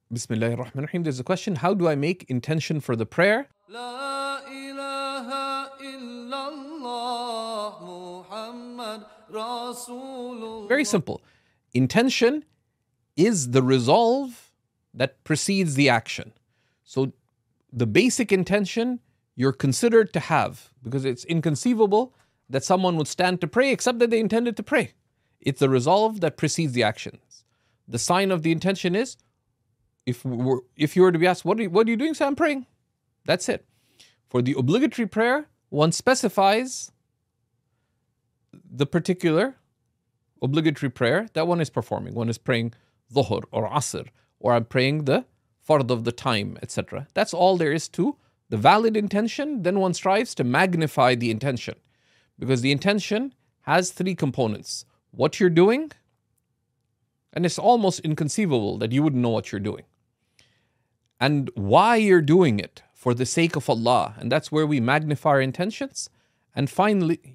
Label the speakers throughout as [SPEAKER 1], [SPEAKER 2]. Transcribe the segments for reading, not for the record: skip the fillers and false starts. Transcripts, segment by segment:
[SPEAKER 1] Bismillahir Rahmanir Rahim. There's a question: how do I make intention for the prayer?
[SPEAKER 2] لا إله إلا الله محمد رسول
[SPEAKER 1] Very
[SPEAKER 2] الله.
[SPEAKER 1] simple. Intention is the resolve that precedes the action. So the basic intention you're considered to have, because it's inconceivable that someone would stand to pray except that they intended to pray. It's the resolve that precedes the actions. The sign of the intention is, if you were to be asked, what are you doing? Say, I'm praying. That's it. For the obligatory prayer, one specifies the particular obligatory prayer that one is performing. One is praying dhuhr or asr, or I'm praying the fard of the time, etc. That's all there is to the valid intention. Then one strives to magnify the intention, because the intention has three components: what you're doing, and it's almost inconceivable that you wouldn't know what you're doing, and why you're doing it, for the sake of Allah, and that's where we magnify our intentions. And finally,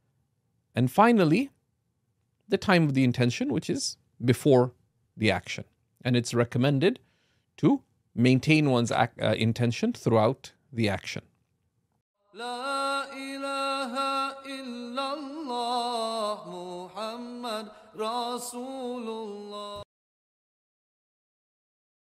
[SPEAKER 1] the time of the intention, which is before the action. And it's recommended to maintain one's intention throughout the action.
[SPEAKER 2] لا إله إلا الله محمد رسول الله.